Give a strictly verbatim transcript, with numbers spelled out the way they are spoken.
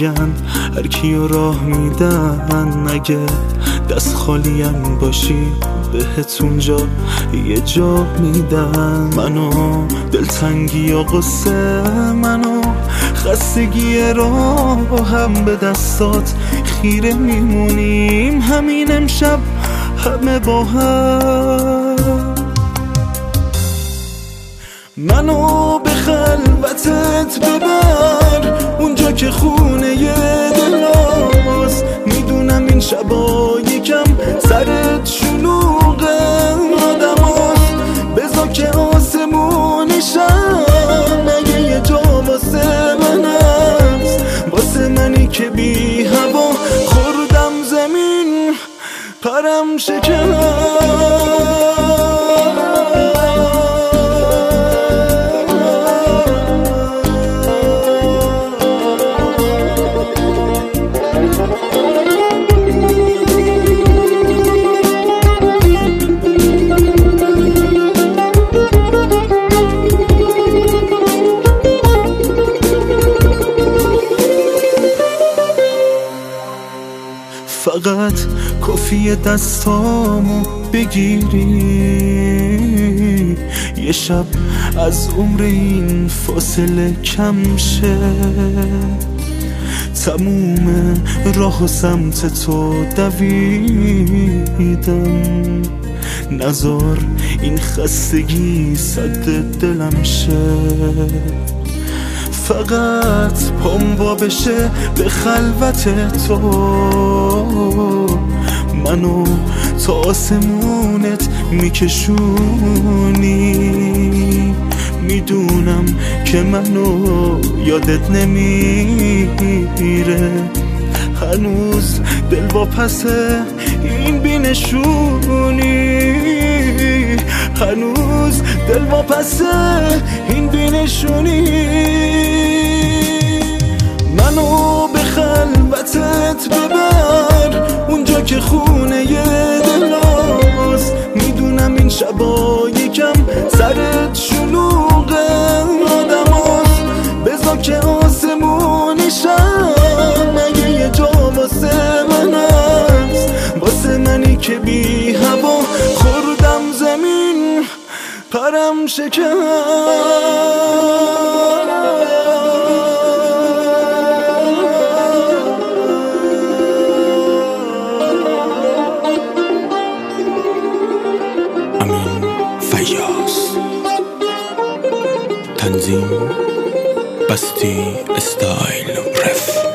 میگن هر کیو راه میدن، اگه دست خالیم باشی بهتون جا یه جا میدن. منو دلتنگی و قصه، منو خستگی راه هم به دستات خیره میمونیم همین امشب همه با هم. منو به خلوتت ببر اونجا که خونه دلاست، میدونم این شبا یکم سرت شلوغ آدم هست، بذار که آسمونشم اگه یه جا واسه من هست، واسه منی که بی هوا خوردم زمین پرم شکن. فقط کافیه دستامو بگیری یه شب از عمر این فاصله کم شه، تموم راه و سمت تو دویدم، نذار این خستگی سد دلم شه. فقط پام وا بشه به خلوت تو، منو تا آسمونت میکشونی، میدونم که منو یادت نمیره، هنوز دل واپس این بینشونی، هنوز دل واپس این بینشونی. منو به خلوتت ببر اونجا که خونه دلاست، میدونم این شبا یکم سرت شلوغ آدم هست، بذار که آسمونشم اگه یه جا واسه من هست، واسه منی که بی هوا خوردم زمین پرم شکن. امین فیاض، تنظیم بستی استایل رف.